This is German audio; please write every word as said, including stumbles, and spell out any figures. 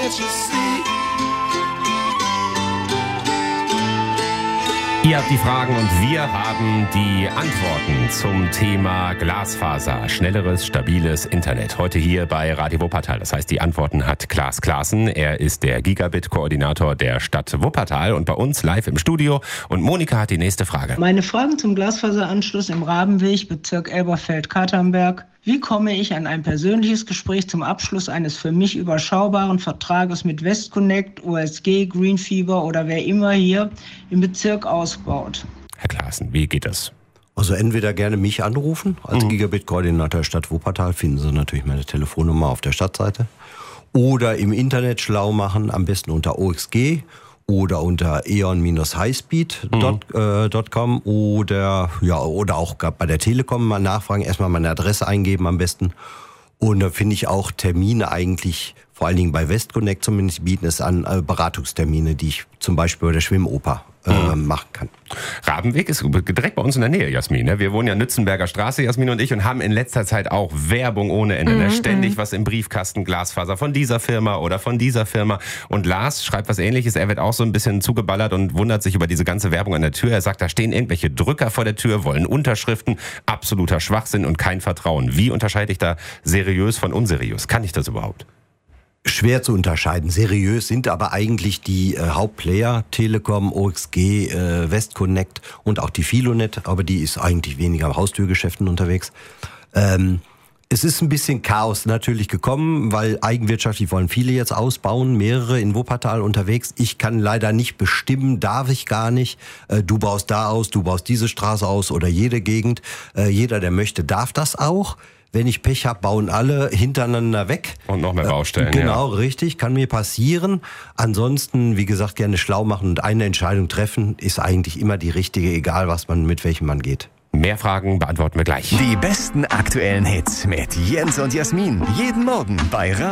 can't you see? Ihr habt die Fragen und wir haben die Antworten zum Thema Glasfaser, schnelleres, stabiles Internet. Heute hier bei Radio Wuppertal. Das heißt, die Antworten hat Klaas Klaassen. Er ist der Gigabit-Koordinator der Stadt Wuppertal und bei uns live im Studio. Und Monika hat die nächste Frage. Meine Fragen zum Glasfaseranschluss im Rabenweg, Bezirk Elberfeld-Katernberg. Wie komme ich an ein persönliches Gespräch zum Abschluss eines für mich überschaubaren Vertrages mit Westconnect, O S G, Greenfever oder wer immer hier im Bezirk ausbaut? Herr Klaassen, wie geht das? Also entweder gerne mich anrufen, als mhm. Gigabit-Koordinator der Stadt Wuppertal, finden Sie natürlich meine Telefonnummer auf der Stadtseite. Oder im Internet schlau machen, am besten unter O X G oder unter eon dash highspeed dot com mhm. oder, ja, oder auch bei der Telekom mal nachfragen, erstmal meine Adresse eingeben am besten. Und da finde ich auch Termine eigentlich, vor allen Dingen bei Westconnect zumindest, bieten es an, äh, Beratungstermine, die ich zum Beispiel bei der Schwimmoper äh, mhm. machen kann. Rabenweg ist direkt bei uns in der Nähe, Jasmin. Ne? Wir wohnen ja Nützenberger Straße, Jasmin und ich, und haben in letzter Zeit auch Werbung ohne Ende. Mhm. Ne? Ständig was im Briefkasten, Glasfaser von dieser Firma oder von dieser Firma. Und Lars schreibt was Ähnliches. Er wird auch so ein bisschen zugeballert und wundert sich über diese ganze Werbung an der Tür. Er sagt, da stehen irgendwelche Drücker vor der Tür, wollen Unterschriften. Absoluter Schwachsinn und kein Vertrauen. Wie unterscheide ich da seriös von unseriös? Kann ich das überhaupt? Schwer zu unterscheiden. Seriös sind aber eigentlich die äh, Hauptplayer, Telekom, O X G, äh, Westconnect und auch die Filonet, aber die ist eigentlich weniger im Haustürgeschäften unterwegs. Ähm, es ist ein bisschen Chaos natürlich gekommen, weil eigenwirtschaftlich wollen viele jetzt ausbauen, mehrere in Wuppertal unterwegs. Ich kann leider nicht bestimmen, darf ich gar nicht. Äh, du baust da aus, du baust diese Straße aus oder jede Gegend. Äh, jeder, der möchte, darf das auch. Wenn ich Pech habe, bauen alle hintereinander weg. Und noch mehr Baustellen. Äh, genau, ja. Richtig, kann mir passieren. Ansonsten, wie gesagt, gerne schlau machen und eine Entscheidung treffen, ist eigentlich immer die richtige, egal was man, mit welchem man geht. Mehr Fragen beantworten wir gleich. Die besten aktuellen Hits mit Jens und Jasmin. Jeden Morgen bei Radio